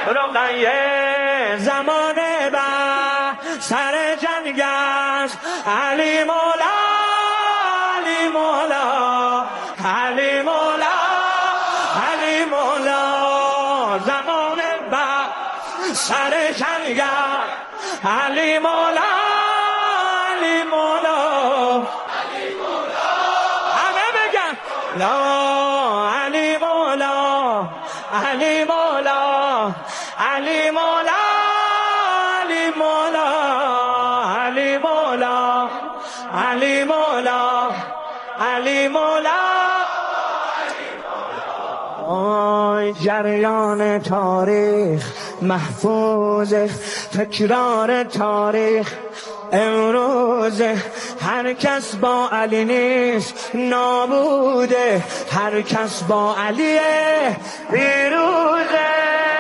رقیه زمانه با سر جنگ است علی مولا علی مولا علی مولا علی مولا زمانه با سر جنگ است علی مولا علی مولا علی مولا همه بگن لا علی مولا علی مولا علی مولا علی مولا علی مولا علی مولا علی مولا آی جریان تاریخ محفوظ تکرار تاریخ امروز هر کس با علی نیست نابوده هر کس با علی پیروزه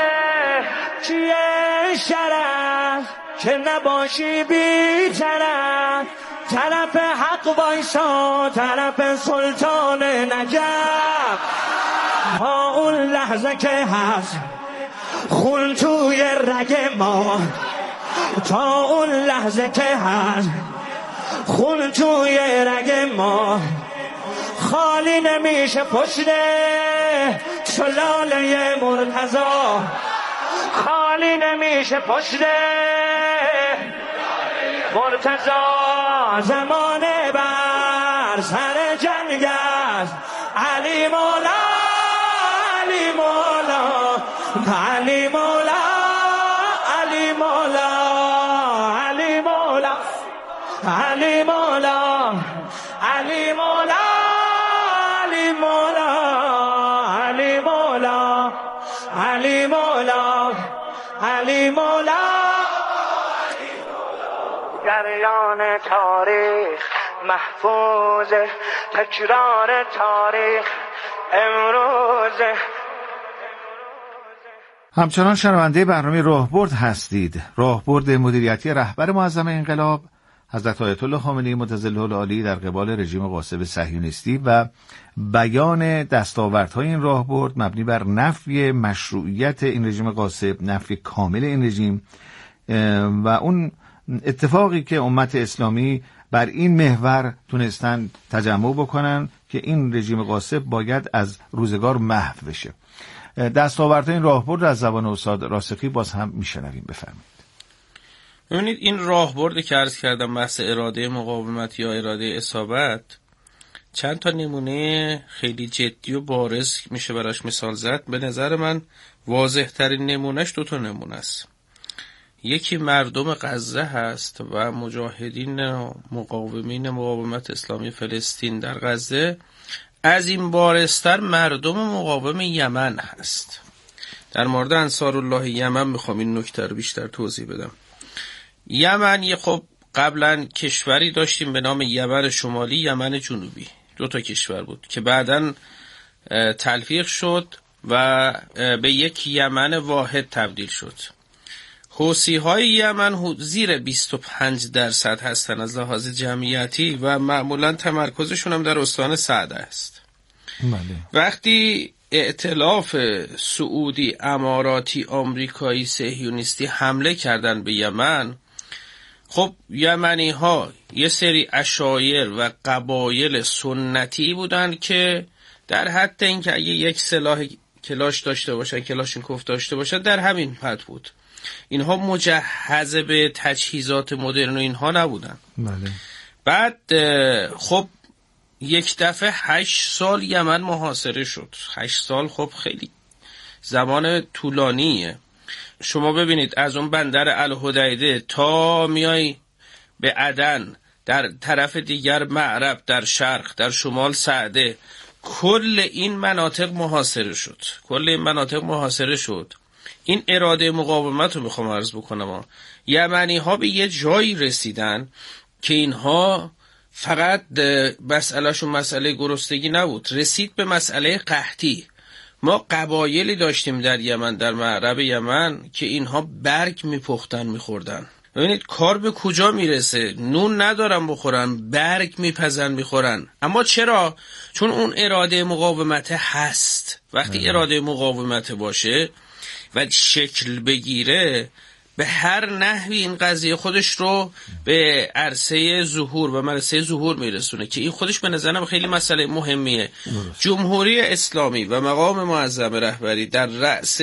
چیه شرف که نباشی بی طرف حق وایسا طرف سلطان نجف تا اون لحظه که هست خون توی رگ ما تا اون لحظه که هست خون توی رگ ما خالی نمیشه پشت سلاله مرتضی خالی نمیشه پشت مرتضی زمانه بر سر جنگ است علی مولا علی مولا علی مولا علی مولا علی مولا علی مولا علی مولا علی مولا علی مولا علی مولا علی مولا جریان تاریخ محفوظ تکرار تاریخ امروز. همچنان شنونده برنامه راهبرد هستید. راهبرد مدیریتی رهبر معظم انقلاب حضرت آیت الله خامنه‌ای متظله العالی در قبال رژیم غاصب صهیونیستی و بیان دستاوردهای این راهبرد مبنی بر نفی مشروعیت این رژیم غاصب، نفی کامل این رژیم و اون اتفاقی که امت اسلامی بر این محور تونستن تجمع بکنن که این رژیم غاصب باید از روزگار محو بشه. دستاوردهای این راهبرد از زبان استاد راسخی باز هم میشنویم. بفرمایید. ببینید این راهبردی که عرض کردم بحث اراده مقاومت یا اراده اصابت چند تا نمونه خیلی جدی و بارز میشه براش مثال زد. به نظر من واضح ترین نمونهش دو تا نمونه است. یکی مردم غزه هست و مجاهدین مقاومین مقاومت اسلامی فلسطین در غزه، از این بارزتر مردم مقاوم یمن هست. در مورد انصارالله یمن میخوام این نکته رو بیشتر توضیح بدم. یمن خب قبلا کشوری داشتیم به نام یمن شمالی، یمن جنوبی، دو تا کشور بود که بعداً تلفیق شد و به یک یمن واحد تبدیل شد. حوثی های یمن زیر 25% هستن از لحاظ جمعیتی و معمولا تمرکزشون هم در استان سعده است. وقتی ائتلاف سعودی، اماراتی، آمریکایی، صهیونیستی حمله کردن به یمن، خب یمنی ها یه سری عشایر و قبایل سنتی بودن که در حد اینکه اگه یک سلاح کلاش داشته باشن، کلاشینکوف داشته باشن، در همین حد بود. اینها مجهز به تجهیزات مدرن و اینها نبودن. بله. بعد خب یک دفعه 8 سال یمن محاصره شد. 8 سال خب خیلی زمان طولانیه. شما ببینید از اون بندر الحدیده تا میای به عدن، در طرف دیگر معرب، در شرق، در شمال سعده، کل این مناطق محاصره شد. این اراده مقاومت رو میخوام عرض بکنم. یمنی ها به یه جایی رسیدن که اینها فقط مسئلهشون مسئله گرسنگی نبود، رسید به مسئله قحطی. ما قبایلی داشتیم در یمن، در معرب یمن، که اینها برگ میپختن میخوردن. ببینید کار به کجا میرسه. نون ندارن بخورن، برگ میپزن میخورن. اما چرا؟ چون اون اراده مقاومت هست. وقتی اراده مقاومت باشه و شکل بگیره به هر نحوی این قضیه خودش رو به عرصه ظهور و مرحله ظهور میرسونه که این خودش به نظرم خیلی مسئله مهمیه. جمهوری اسلامی و مقام معظم رهبری در رأس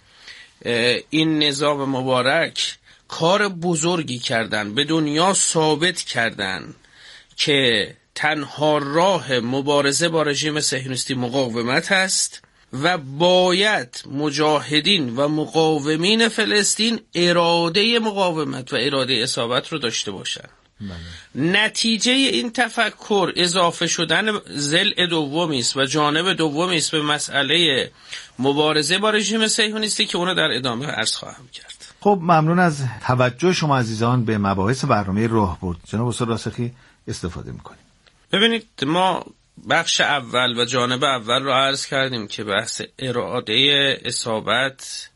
این نظام مبارک کار بزرگی کردن، به دنیا ثابت کردن که تنها راه مبارزه با رژیم صهیونیستی مقاومت است و باید مجاهدین و مقاومین فلسطین اراده مقاومت و اراده اصابت رو داشته باشند. نتیجه این تفکر اضافه شدن ضلع دومی است و جانب دومی است به مسئله مبارزه با رژیم صهیونیستی که اونو در ادامه عرض خواهم کرد. خب ممنون از توجه شما عزیزان به مباحث برنامه راهبرد. جناب استاد راسخی استفاده میکنیم. ببینید ما بخش اول و جانب اول رو عرض کردیم که بحث اراده اصابت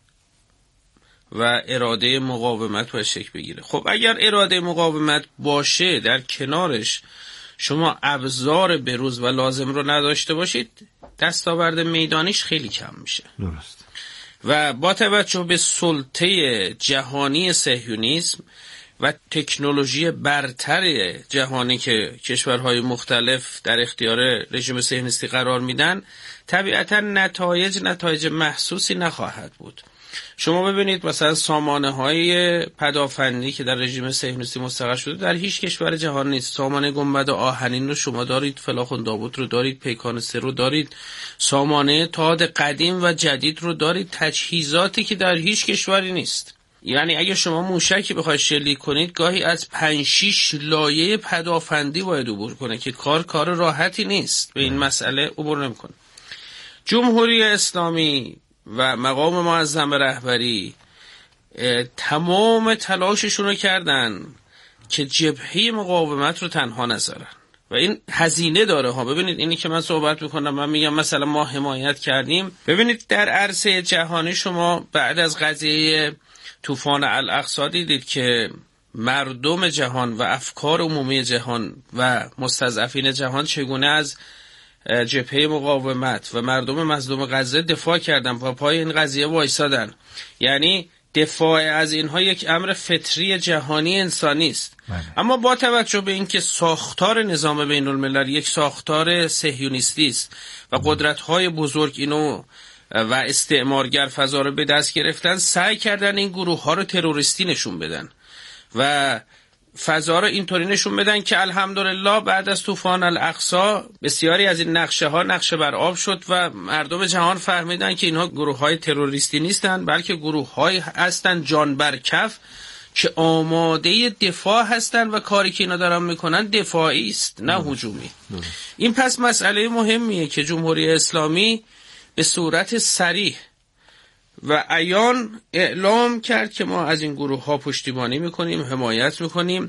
و اراده مقاومت باید شکل بگیره. خب اگر اراده مقاومت باشه در کنارش شما ابزار بروز و لازم رو نداشته باشید، دستاورد میدانیش خیلی کم میشه. درست. و با توجه به سلطه جهانی صهیونیسم و تکنولوژی برتر جهانی که کشورهای مختلف در اختیار رژیم صهیونیستی قرار میدن، طبیعتا نتایج محسوسی نخواهد بود. شما ببینید مثلا سامانه‌های پدافندی که در رژیم صهیونیستی مستقر شده در هیچ کشور جهان نیست. سامانه گنبد آهنین رو شما دارید، فلاخن داوود رو دارید، پیکان 3 رو دارید، سامانه تاد قدیم و جدید رو دارید، تجهیزاتی که در هیچ کشوری نیست. یعنی اگه شما موشکی بخواید شلیک کنید گاهی از 5-6 لایه پدافندی باید عبور کنه که کار راحتی نیست. به این مسئله عبور نمی‌کنه. جمهوری اسلامی و مقام معظم رهبری تمام تلاششون رو کردن که جبهه مقاومت رو تنها نذارن و این هزینه داره ها. ببینید اینی که من صحبت میکنم، من میگم مثلا ما حمایت کردیم. ببینید در عرصه جهانی شما بعد از قضیه طوفان الاقصی دیدید که مردم جهان و افکار عمومی جهان و مستضعفین جهان چگونه از جبهه مقاومت و مردم مظلوم غزه دفاع کردن و پای این قضیه وایسادن. یعنی دفاع از اینها یک امر فطری جهانی انسانی است. اما با توجه به اینکه ساختار نظام بین الملل یک ساختار صهیونیستی است و قدرت‌های بزرگ اینو و استعمارگر فضا رو به دست گرفتن، سعی کردن این گروه‌ها رو تروریستی نشون بدن و فضا رو اینطوری نشون بدن که الحمدلله بعد از طوفان الاقصی بسیاری از این نقشه بر آب شد و مردم جهان فهمیدن که اینها گروه‌های تروریستی نیستن، بلکه گروه‌های هستن جان بر کف که آماده دفاع هستن و کاری که اینا دارن میکنن دفاعی است نه هجومی. این پس مسئله مهمیه که جمهوری اسلامی به صورت صریح و عیان اعلام کرد که ما از این گروه ها پشتیبانی میکنیم، حمایت میکنیم.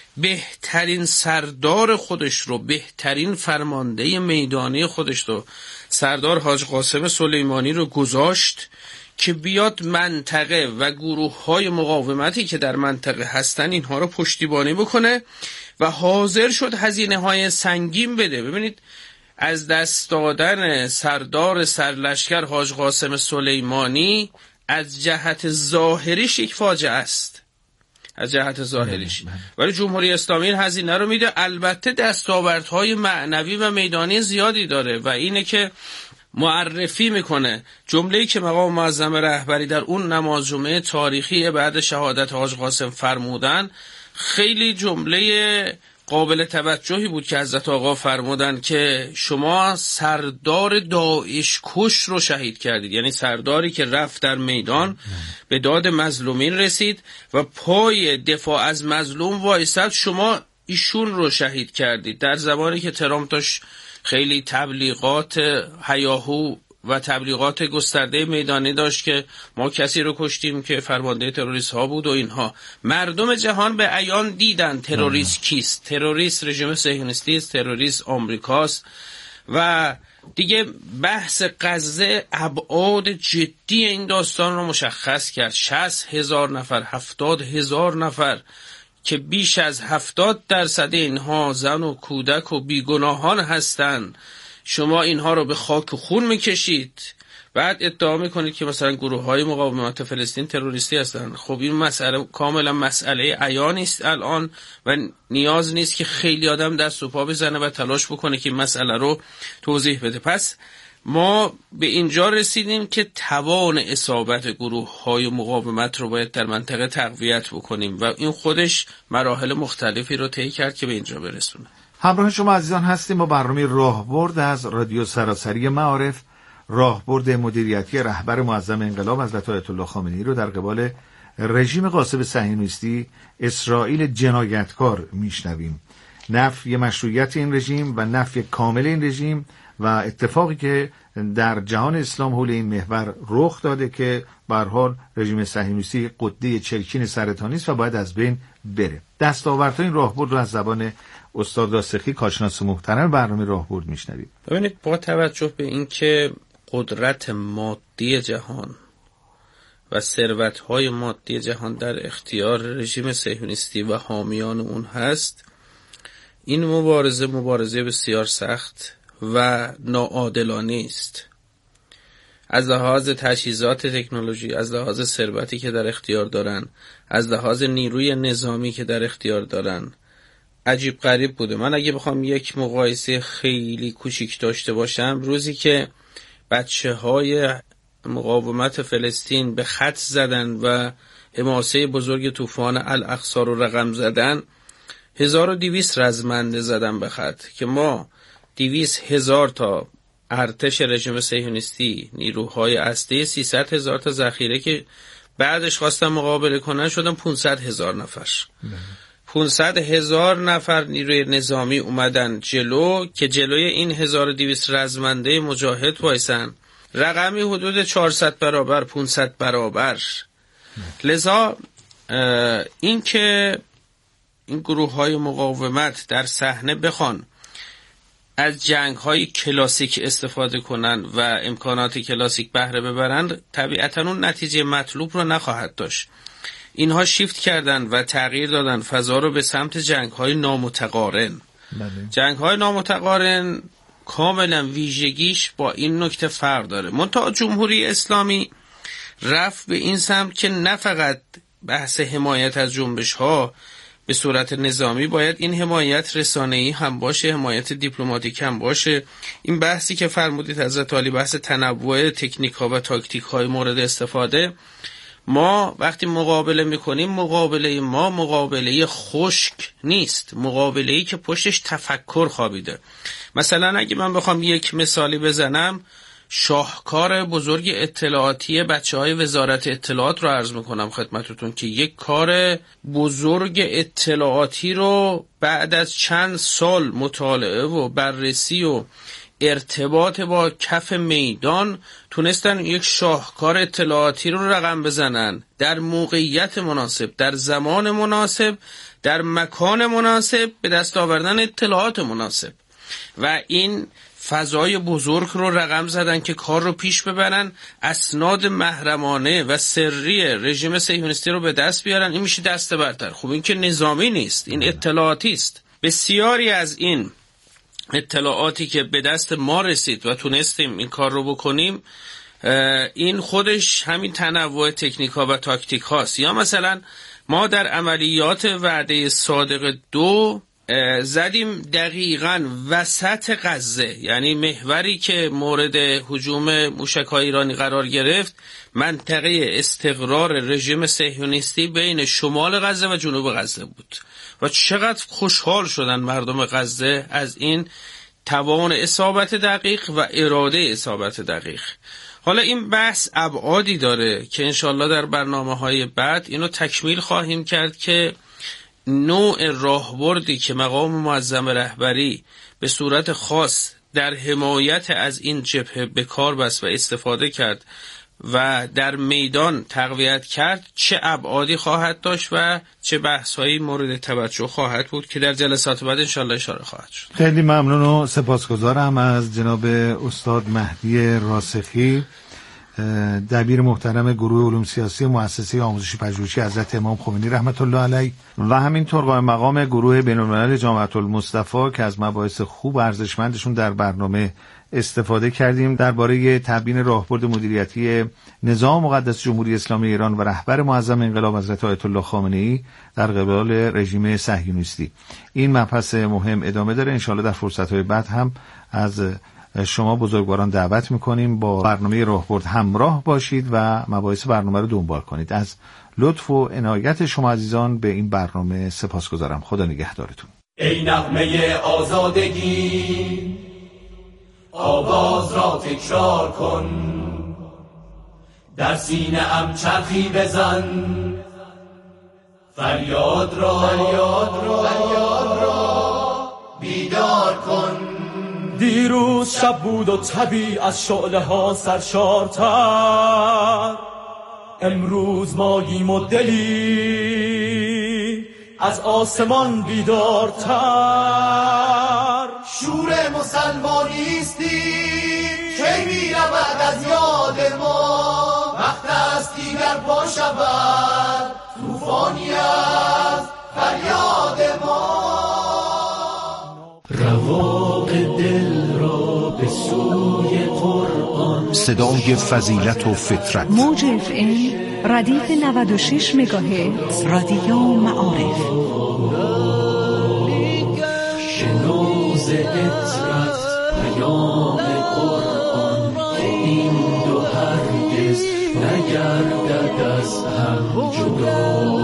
بهترین سردار خودش رو، بهترین فرمانده میدانی خودش رو، سردار حاج قاسم سلیمانی رو گذاشت که بیاد منطقه و گروه های مقاومتی که در منطقه هستن اینها رو پشتیبانی بکنه و حاضر شد هزینه های سنگین بده. ببینید از دست دادن سردار سرلشکر حاج قاسم سلیمانی از جهت ظاهریش یک فاجعه است، از جهت ظاهریش، ولی جمهوری اسلامی این هزینه رو میده. البته دستاوردهای معنوی و میدانی زیادی داره و اینه که معرفی میکنه. جمله‌ای که مقام معظم رهبری در اون نماز جمعه تاریخی بعد شهادت حاج قاسم فرمودن خیلی جمله قابل توجهی بود که حضرت آقا فرمودن که شما سردار داعش کش رو شهید کردید، یعنی سرداری که رفت در میدان به داد مظلومین رسید و پای دفاع از مظلوم وایساد، شما ایشون رو شهید کردید. در زمانی که ترامپ داشت خیلی تبلیغات هیاهو و تبلیغات گسترده میدانی داشت که ما کسی رو کشتیم که فرمانده تروریست ها بود و اینها، مردم جهان به عیان دیدن تروریست کیست. تروریست رژیم صهیونیستی است، تروریست آمریکاست و دیگه بحث غزه ابعاد جدی این داستان رو مشخص کرد. 60,000 نفر، 70,000 نفر که بیش از 70% اینها زن و کودک و بیگناهان هستند، شما اینها رو به خاک و خون میکشید بعد ادعا میکنید که مثلا گروه‌های مقاومت فلسطین تروریستی هستند. خب این مسئله کاملا مسئله عیانی است الان و نیاز نیست که خیلی آدم دست و پا بزنه و تلاش بکنه که این مسئله رو توضیح بده. پس ما به اینجا رسیدیم که توان اصابت گروه‌های مقاومت رو باید در منطقه تقویت بکنیم و این خودش مراحل مختلفی رو طی کرد که به اینجا برسونه. همراه شما عزیزان هستیم با برنامه راهبرد از رادیو سراسری معارف. راهبرد مدیریتی رهبر معظم انقلاب حضرت آیت الله خامنه‌ای رو در قبال رژیم غاصب صهیونیستی اسرائیل جنایتکار میشنویم. نفی مشروعیت این رژیم و نفی کامل این رژیم و اتفاقی که در جهان اسلام حول این محور رخ داده که به هر حال رژیم صهیونیستی قده چرکین سرطانی است و باید از بین بره. دستاوردهای این راهبرد رو از زبان استاد داستخی کارشناس محترم برنامه راهبرد میشنوید. ببینید، با توجه به اینکه قدرت مادی جهان و ثروت‌های مادی جهان در اختیار رژیم صهیونیستی و حامیان اون هست، این مبارزه بسیار سخت و ناعادلانه است. از لحاظ تجهیزات تکنولوژی، از لحاظ ثروتی که در اختیار دارن، از لحاظ نیروی نظامی که در اختیار دارن، عجیب غریب بوده. من اگه بخوام یک مقایسه خیلی کوچیک داشته باشم، روزی که بچه‌های مقاومت فلسطین به خط زدن و حماسه بزرگ طوفان الاقصی رو رقم زدن، 1200 رزمنده زدن به خط که ما 200,000 تا ارتش رژیم صهیونیستی، نیروهای اصلی، 300,000 تا ذخیره که بعدش خواستن مقابله کنن، شدن 500,000 نفر. 500,000 نفر نیروی نظامی اومدن جلو که جلوی این 1200 رزمنده مجاهد وایسن. رقمی حدود 400 برابر 500 برابر. لذا این که این گروه‌های مقاومت در صحنه بخوان از جنگ‌های کلاسیک استفاده کنن و امکانات کلاسیک بهره ببرند، طبیعتاً اون نتیجه مطلوب رو نخواهد داشت. اینها شیفت کردن و تغییر دادن فضا رو به سمت جنگ‌های نامتقارن. جنگ‌های نامتقارن کاملا ویژگیش با این نکته فرق داره. منتها جمهوری اسلامی رفت به این سمت که نه فقط بحث حمایت از جنبش‌ها به صورت نظامی، باید این حمایت رسانه‌ای هم باشه، حمایت دیپلماتیک هم باشه. این بحثی که فرمودید حضرت عالی، بحث تنوع تکنیک‌ها و تاکتیک‌های مورد استفاده، ما وقتی مقابله میکنیم، مقابله ما مقابله خشک نیست، مقابله‌ای که پشتش تفکر خوابیده. مثلا اگه من بخوام یک مثالی بزنم، شاهکار بزرگ اطلاعاتی بچه‌های وزارت اطلاعات رو عرض میکنم خدمتتون که یک کار بزرگ اطلاعاتی رو بعد از چند سال مطالعه و بررسی و ارتباط با کف میدان تونستن یک شاهکار اطلاعاتی رو رقم بزنن، در موقعیت مناسب، در زمان مناسب، در مکان مناسب، به دست آوردن اطلاعات مناسب و این فضای بزرگ رو رقم زدن که کار رو پیش ببرن، اسناد محرمانه و سری رژیم صهیونیستی رو به دست بیارن. این میشه دست برتر. خب این که نظامی نیست، این اطلاعاتی است. بسیاری از این اطلاعاتی که به دست ما رسید و تونستیم این کار رو بکنیم، این خودش همین تنوع تکنیک‌ها و تاکتیک هاست. یا مثلا ما در عملیات وعده صادق 2 زدیم دقیقاً وسط غزه، یعنی محوری که مورد هجوم موشک‌های ایرانی قرار گرفت، منطقه استقرار رژیم صهیونیستی بین شمال غزه و جنوب غزه بود و چقدر خوشحال شدن مردم غزه از این توان اصابت دقیق و اراده اصابت دقیق. حالا این بحث ابعادی داره که انشالله در برنامه‌های بعد اینو تکمیل خواهیم کرد که نوع راهبردی که مقام معظم رهبری به صورت خاص در حمایت از این جبهه به کار بست و استفاده کرد و در میدان تقویت کرد، چه ابعادی خواهد داشت و چه بحث‌هایی مورد توجه خواهد بود که در جلسات بعد انشالله اشاره خواهد شد. خیلی ممنون و سپاسگزارم از جناب استاد مهدی راسخی دبیر محترم گروه علوم سیاسی مؤسسه آموزشی پژوهشی حضرت امام خمینی رحمت الله علیه و همینطور قائم مقام گروه بین‌الملل جامعة المصطفی که از مباحث خوب و ارزشمندشون در برنامه استفاده کردیم. درباره تبیین راهبرد مدیریتی نظام مقدس جمهوری اسلامی ایران و رهبر معظم انقلاب حضرت آیت الله خامنه‌ای در قبال رژیم صهیونیستی، این مبحث مهم ادامه داره. انشاءالله در فرصت‌های بعد هم از شما بزرگواران دعوت میکنیم با برنامه راهبرد همراه باشید و مباحث برنامه رو دنبال کنید. از لطف و عنایت شما عزیزان به این برنامه سپاسگزارم. خدا نگهدارتون. ای نغمه آزادگی آواز را تکرار کن، در سینه ام چرخی بزن، فریاد را بیدار کن. دیروز شب بود و طبیع از شعله ها سرشارتر، امروز ماییم و دلی از آسمان بیدارتر. شور مسلمانیستی کی می رود از یاد ما، وقت است دیگر پا شود طوفانی از فریاد ما. رواق دل را به سوی قرآن، صدای فضیلت و فطرت. موج FM ردیف 96 مگاهرتز رادیو معارف. شنوز عطرت پیام قرآن، که این دو هرگز نگردد از هم جدا.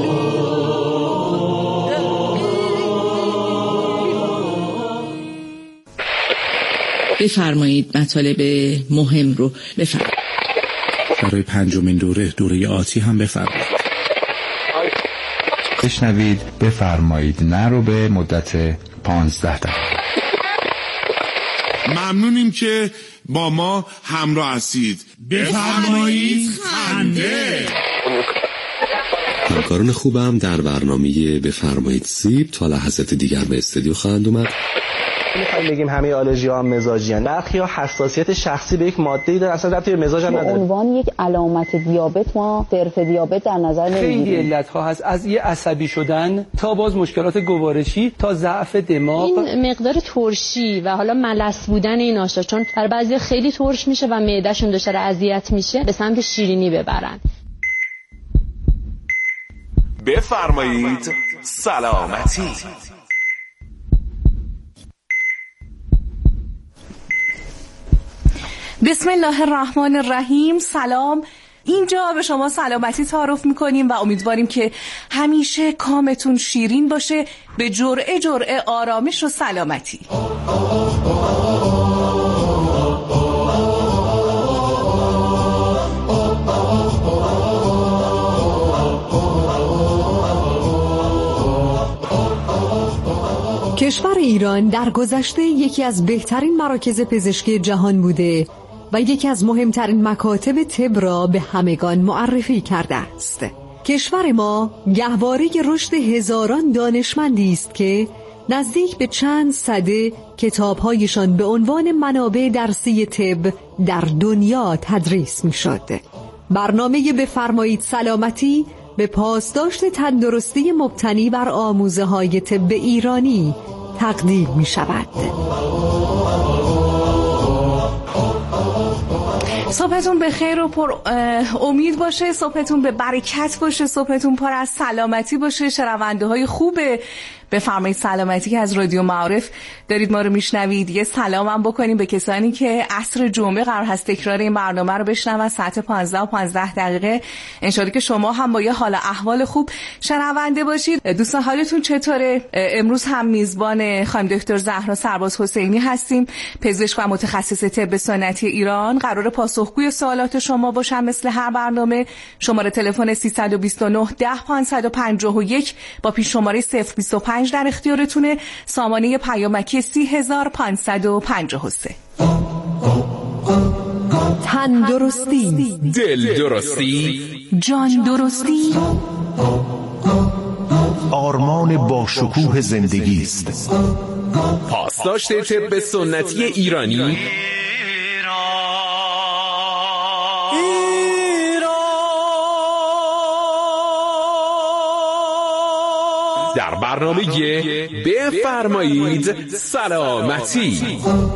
بفرمایید مطالب مهم رو بفرمایید. برای 5مین دوره آتی هم بفرمایید. بشنوید بفرمایید نه رو به مدت 15 دقیقه. ممنونیم که با ما همراه هستید. بفرمایید خنده. همکاران خوبم در برنامه بفرمایید سیب تا لحظات دیگر به استودیو خواهند اومد. میخوایم بگیم همه آلرژی‌ها هم مزاجی هستند. برخی‌ها حساسیت شخصی به یک ماده‌ای دارن، اصلا ربطی به مزاج هم نداره. به عنوان یک علامت دیابت ما صرف دیابت در نظر نمیگیریم. خیلی علت‌ها هست، از یه عصبی شدن تا باز مشکلات گوارشی تا ضعف دماغ. این مقدار ترشی و حالا ملس بودن این آشا، چون برای بعضی خیلی ترش میشه و معده‌شون دچار اذیت میشه، به سمت شیرینی ببرن. بفرمایید سلامتی. بسم الله الرحمن الرحیم. سلام. اینجا به شما سلامتی تعارف میکنیم و امیدواریم که همیشه کامتون شیرین باشه، به جرعه آرامش و سلامتی. کشور ایران در گذشته یکی از بهترین مراکز پزشکی جهان بوده و یکی از مهمترین مکاتب طب را به همگان معرفی کرده است. کشور ما گهواره رشد هزاران دانشمندی است که نزدیک به چند سده کتاب‌هایشان به عنوان منابع درسی طب در دنیا تدریس می‌شد. برنامه بفرمایید سلامتی به پاسداشت تندرستی مبتنی بر آموزه‌های طب ایرانی تقدیم می‌شود. صبحتون به خیر و پر امید باشه، صبحتون به برکت باشه، صبحتون پر از سلامتی باشه. شنونده های خوب بفرمایید سلامتی که از رادیو معارف دارید ما رو میشنوید، یه سلام هم بکنیم به کسانی که عصر جمعه قرار هست تکرار این برنامه رو بشنون ساعت 15 و 15 دقیقه. انشالله که شما هم با یه حال احوال خوب شنونده باشید. دوستان حالتون چطوره؟ امروز هم میزبان خانم دکتر زهرا سرباز حسینی هستیم، پزشک و متخصص طب سنتی ایران. قرار پاسخگوی سوالات شما باشم مثل هر برنامه. شماره تلفن 329 10 551 با پیش شماره 025 در اختیارتونه. سامانه پیامکی 30553. تن درستی، دل درستی، جان درستی، آرمان با شکوه زندگی است. پاسداشت طب سنتی ایرانی در برنامه بفرمایید سلامتی.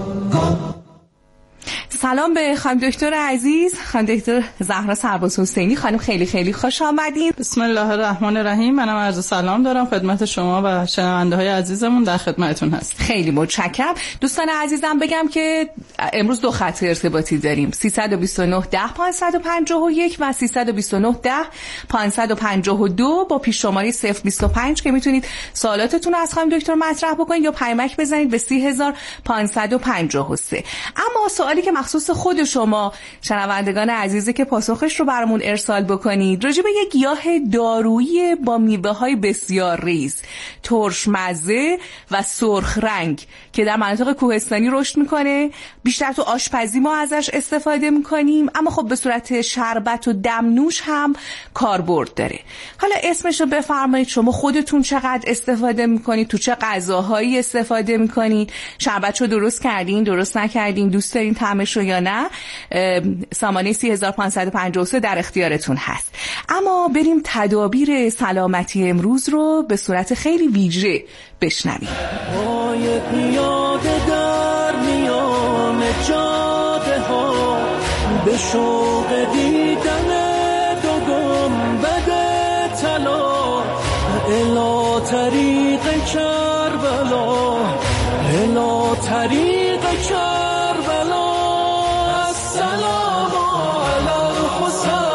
سلام به خانم دکتر عزیز، خانم دکتر زهرا سرباز حسینی. خانم خیلی خیلی خوش آمدین. بسم الله الرحمن الرحیم. منم عرض سلام دارم خدمت شما و شنونده های عزیزمون، در خدمتتون هست. خیلی متشکرم. دوستان عزیزم بگم که امروز دو خط ارتباطی داریم، 329 10 551 و 329 10 552 با پیش شماره 025 که میتونید سوالاتتون رو از خانم دکتر مطرح بکنید یا پیامک بزنید به 30553. اما سوالی که مخصوص خود شما شنوندگان عزیزه که پاسخش رو برامون ارسال بکنید، راجع به یک گیاه دارویی با میوه‌های بسیار ریز، ترش مزه و سرخ رنگ که در مناطق کوهستانی رشد میکنه. بیشتر تو آشپزی ما ازش استفاده میکنیم، اما خب به صورت شربت و دمنوش هم کاربرد داره. حالا اسمش رو بفرمایید، شما خودتون چقدر استفاده میکنید، تو چه غذاهایی استفاده میکنید، شربت رو درست کردین، درست نکردین، دوست دارین طعمش رو یا نه. سامانه 3553 در اختیارتون هست. اما بریم تدابیر سلامتی امروز رو به صورت خیلی ویژه بشنویم. پای پیاده در میان جاده ها به شوق دیدن دو گنبد طلا، الی طریق کربلا، الی طریق کربلا، السلام علی الحسین،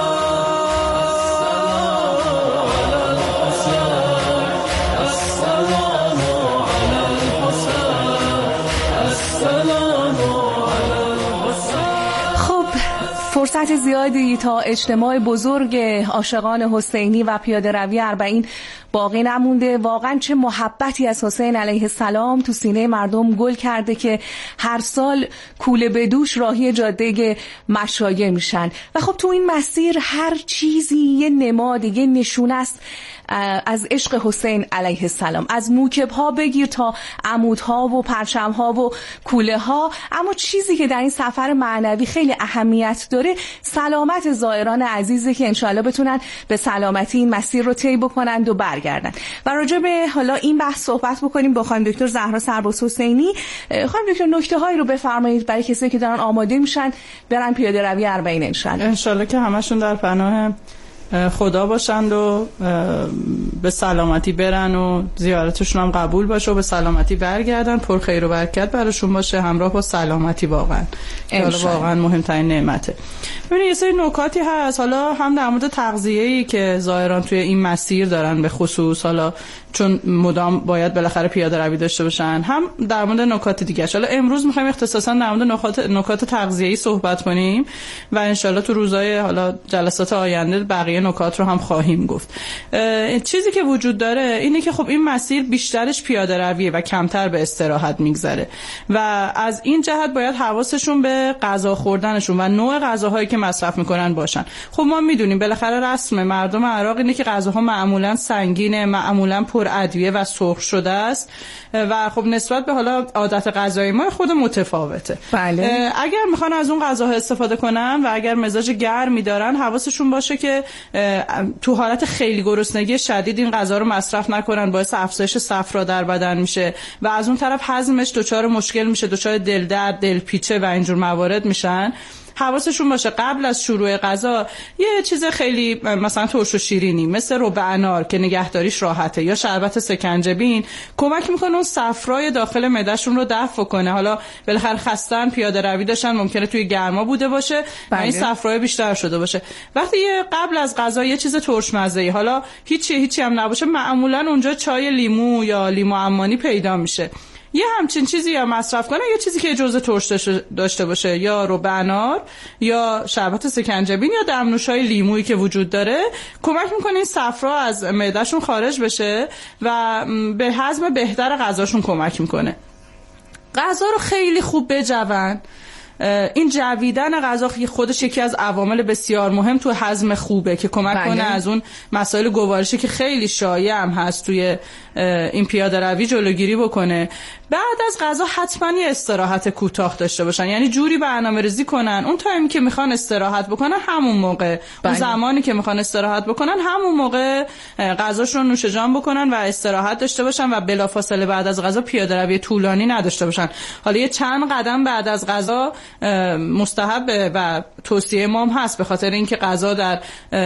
السلام علی الحسین، السلام علی الحسین. خب فرصت زیادی تا اجتماع بزرگ عاشقان حسینی و پیاده روی اربعین باقی نمونده. واقعا چه محبتی از حسین علیه السلام تو سینه مردم گل کرده که هر سال کوله به دوش راهی جاده مشایع میشن. و خب تو این مسیر هر چیزی یه نماد، یه نشونه است از عشق حسین علیه السلام، از موکب ها بگیر تا عمودها و پرچم ها و کوله ها. اما چیزی که در این سفر معنوی خیلی اهمیت داره سلامت زائران عزیزه که انشاءالله بتونن به سلامتی این مسیر رو طی بکنند و برگردن. و راجع به حالا این بحث صحبت بکنیم با خانم دکتر زهرا سرباز حسینی. خانم دکتر نکته هایی رو بفرمایید برای کسایی که دارن آماده میشن برن پیاده روی اربعین انشاءالله که همشون در پناه خدا باشند و به سلامتی برن و زیارتشون هم قبول باشه و به سلامتی برگردن، پر خیر و برکت براشون باشه، همراه با سلامتی. واقعا واقعا مهمترین نعمته. ببینید یه سری نکاتی هست، حالا هم در مورد تغذیه‌ای که زائران توی این مسیر دارن به خصوص، حالا چون مدام باید بالاخره پیاده روی داشته باشن، هم در مورد نکات دیگه. حالا امروز می‌خوایم اختصاصا در مورد نکات تغذیه‌ای صحبت کنیم و انشالله تو روزهای حالا جلسات آینده بقیه نکات رو هم خواهیم گفت. چیزی که وجود داره اینه که خب این مسیر بیشترش پیاده رویه و کمتر به استراحت میگذره و از این جهت باید حواسشون به غذا خوردنشون و نوع غذاهایی که مصرف میکنن باشن. خب ما میدونیم بالاخره رسم مردم عراق اینه که غذاها معمولا سنگینه، معمولا پر ادویه و سرخ شده است و خب نسبت به حالا عادت غذایی ما خود متفاوته. بله. اگر میخوان از اون غذاها استفاده کنن و اگر مزاج گرمی دارن حواسشون باشه که تو حالت خیلی گرسنگی شدید این غذا رو مصرف نکنن، باعث افزایش صفرا در بدن میشه و از اون طرف هضمش دچار مشکل میشه، دچار دل درد، دلپیچه و اینجور موارد میشن. حواسشون باشه قبل از شروع غذا یه چیز خیلی مثلا ترش و شیرینی مثل ربع انار که نگهداریش راحته یا شربت سکنجبین کمک میکنه اون صفرای داخل معدهشون رو دفع کنه. حالا بالاخره خستن، پیاده روی داشتن، ممکنه توی گرما بوده باشه و این صفرای بیشتر شده باشه. وقتی قبل از غذا یه چیز ترش مزه‌ای، حالا هیچی هم نباشه، معمولا اونجا چای لیمو یا لیمو عمانی پیدا میشه، یه همچین چیزی یا مصرف کنه، یه چیزی که جزء ترش داشته باشه، یا ربع انار یا شربت سکنجبین یا دمنوش‌های لیمویی که وجود داره، کمک میکنه این صفرا از معدهشون خارج بشه و به هضم بهتر غذاشون کمک میکنه. غذا رو خیلی خوب بجون این جویدن غذا خودش یکی از عوامل بسیار مهم تو هضم خوبه که کمک کنه از اون مسائل گوارشی که خیلی شایع هم هست توی این پیاده روی جلوگیری بکنه. بعد از غذا حتما یه استراحت کوتاه داشته باشن، یعنی جوری برنامه‌ریزی کنن اون تایمی که میخوان استراحت بکنن همون موقع اون زمانی که میخوان استراحت بکنن همون موقع غذاشون نوش جان بکنن و استراحت داشته باشن و بلافاصله بعد از غذا پیاده روی طولانی نداشته باشن. حالا یه چند قدم بعد از غذا مستحب و توصیه ما هم هست به خاطر اینکه غذا در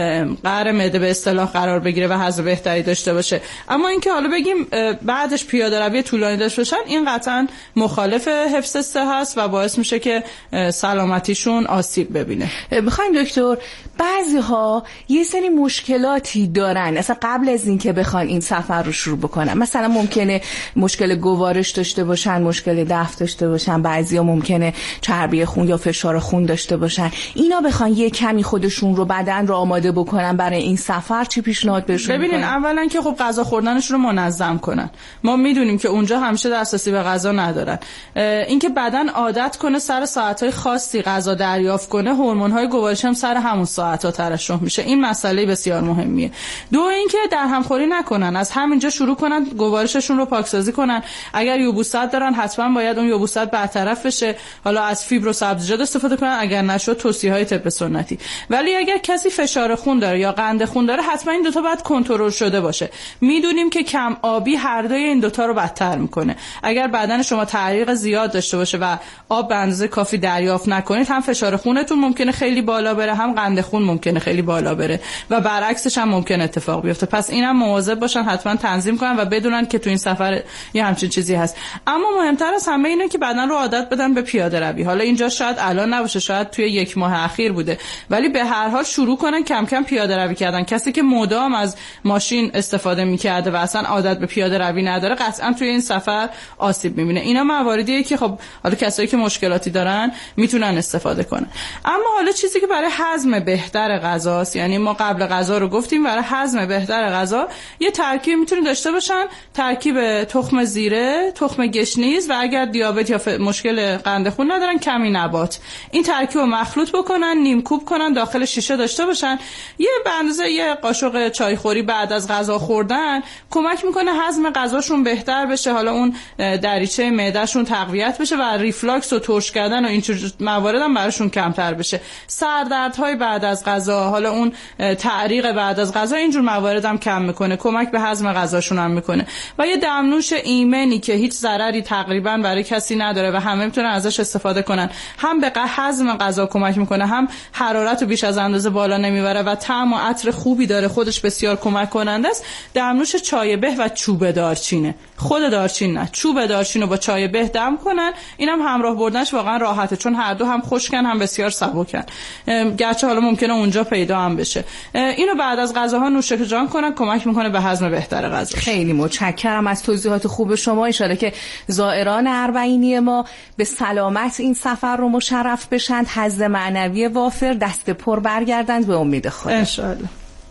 قعر معده به اصطلاح قرار بگیره و هضم بهتری داشته باشه. اما اینکه حالا بگیم بعدش پیاده روی طولانی داشته باشن این قطعا مخالف حفظ صحت است و باعث میشه که سلامتیشون آسیب ببینه. میخوایم دکتر بعضی‌ها یه سری مشکلاتی دارن اصلا قبل از اینکه بخوان این سفر رو شروع بکنن، مثلا ممکنه مشکل گوارش داشته باشن، مشکل دفع داشته باشن، بعضیا ممکنه چربی خون یا فشار خون داشته باشن. اینا بخوان یه کمی خودشون رو بدن رو آماده بکنن برای این سفر چی پیشنهاد بهشون میکنن؟ ببینین اولا که خب غذا خوردنشون رو منظم کنن. ما میدونیم که اونجا همیشه دسترسی به غذا ندارن. اینکه بدن عادت کنه سر ساعت‌های خاصی غذا دریافت کنه، هورمون‌های گوارش هم سر همون ساعت‌ها ترشح میشه. این مسئله بسیار مهمیه. دو اینکه در همخوری نکنن، از همینجا شروع کنن گوارششون رو پاکسازی کنن. اگر یبوست دارن حتما باید اون یبوست برطرف بشه. حالا از فیبر و سبزیجات استفاده کنن، اگر نشد توصیه‌های طب سنتی. ولی اگر کسی فشار خون داره یا قند خون داره حتما این دوتا باید کنترل شده باشه. میدونیم که کم آبی هر دوی این دوتا رو بدتر میکنه. اگر بدن شما تعریق زیاد داشته باشه و آب به اندازه کافی دریافت نکنید، هم فشار خونتون ممکنه خیلی بالا بره، هم قند خون ممکنه خیلی بالا بره و برعکسش هم ممکنه اتفاق بیفته. پس اینم مواظب باشن، حتما تنظیم کنن و بدونن که تو این سفر یه همچین چیزی هست. اما مهمتر از همه اینه که بدن رو عادت بدن به پیاده روی. حالا اینجا شاید الان نباشه، شاید توی 1 ماه اخیر بوده، ولی به هر حال شروع کنن کم کم پیاده روی کردن. کسی که مدام از ماشین استفاده می‌کرده و اصلا عادت به پیاده روی نداره قطعا توی این سفر آسیب می‌بینه. اینا مواردیه که خب حالا کسایی که مشکلاتی دارن میتونن استفاده کنن. اما حالا چیزی که برای هضم بهتر غذاست، یعنی ما قبل غذا رو گفتیم برای هضم بهتر غذا یه ترکیب میتونن داشته باشن، ترکیب تخم زیره، تخم گشنیز و اگر دیابت یا مشکل قند خون ندارن کمی نبات. این ترکیب رو مخلوط بکنن، نیم کوب کنن، داخل شیشه داشته باشن. یه به اندازه یه قاشق چایخوری بعد از غذا خوردن کمک میکنه هضم غذاشون بهتر بشه، حالا اون دریچه معدهشون تقویت بشه و ریفلاکس و ترش کردن و این موارد هم براشون کمتر بشه. سردردهای بعد از غذا، حالا اون تعریق بعد از غذا، اینجور موارد هم کم میکنه، کمک به هضم غذاشون هم میکنه. و یه دمنوش ایمنی که هیچ ضرری تقریبا برای کسی نداره و همه میتونن ازش استفاده کنن، هم به هضم غذا کمک میکنه، هم حرارت رو بیش از اندازه بالا نمیبره و طعم و عطر خوبی داره، خودش بسیار کمک کننده است. دمنوش چای به و چوب دارچینه، خود دارچین نه، چوب دارچین رو با چای به دم کنن. اینم همراه بردنش واقعا راحته، چون هر دو هم خشکن هم بسیار سبکن، گرچه حالا ممکنه اونجا پیدا هم بشه. اینو بعد از غذاها نوش جان کنن، کمک میکنه به هضم بهتر غذا. خیلی متشکرم از توضیحات خوب شما. ان شاءالله که زائران اربعینی ما به سلامت این سفر رو مشرف بشن، هضم معنوی وافر، دست پر برگردند به امید خدا. ان شاءالله.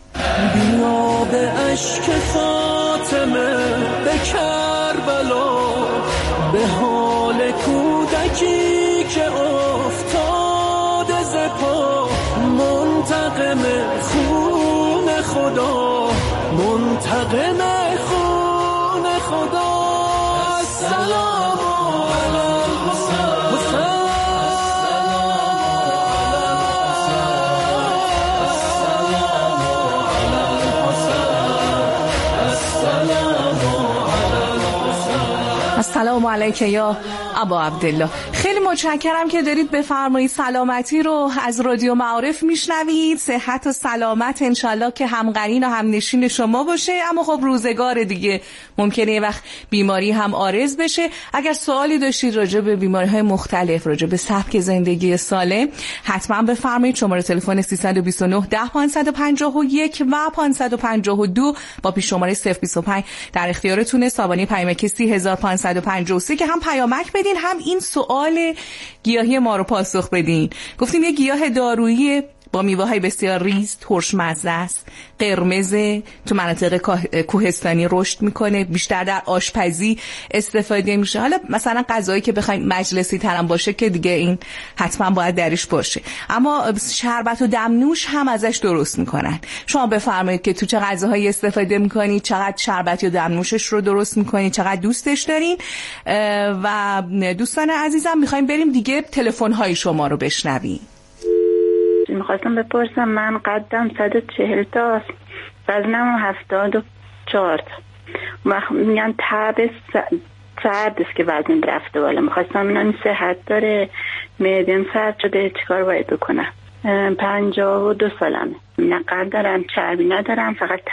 بیا به اشک فاطمه به کربلا، به حال کودکی که افتاده ز پا، منتقم خون خدا، منتقم خون خدا. السلام علی الحسین، السلام علیک یا ابا عبدالله. خیلی متشکرم که دارید بفرمایید. سلامتی رو از رادیو معارف میشنوید. صحت و سلامت انشالله که همقرین و همنشین شما باشه. اما خب روزگار دیگه ممکنه یه وقت بیماری هم عارض بشه. اگر سوالی داشتید راجع به بیماری‌های مختلف، راجع به سبک زندگی سالم، حتما بفرمایید. شماره تلفن 329 10 551 و 552 با پیش شماره 025 در اختیارتونه. سابانی پیامک 30553 که هم پیامک بدین هم این سوال گیاهی ما رو پاسخ بدین. گفتیم یه گیاه دارویی با میوه‌های بسیار ریز، ترش مزه است، قرمزه، تو مناطق کوهستانی رشد میکنه، بیشتر در آشپزی استفاده میشه. حالا مثلا غذایی که بخوایم مجلسی ترم باشه که دیگه این حتما باید درش باشه، اما شربت و دمنوش هم ازش درست میکنن. شما بفرمایید که تو چه غذاهایی استفاده میکنید، چقدر شربت یا دمنوشش رو درست میکنید، چقدر دوستش دارین. و دوستان عزیزم میخوایم بریم دیگه تلفن‌های شما رو بشنویم. میخواستم بپرسم، من قدم 140 تا، وزنم 74 تا. میگن تب سرد است که وزن رفته بالا. میخواستم اینا صحت داره، معده‌ام سرد شده، چیکار باید بکنم؟ 52 سالمه. نه قد دارم، چربی ندارم، فقط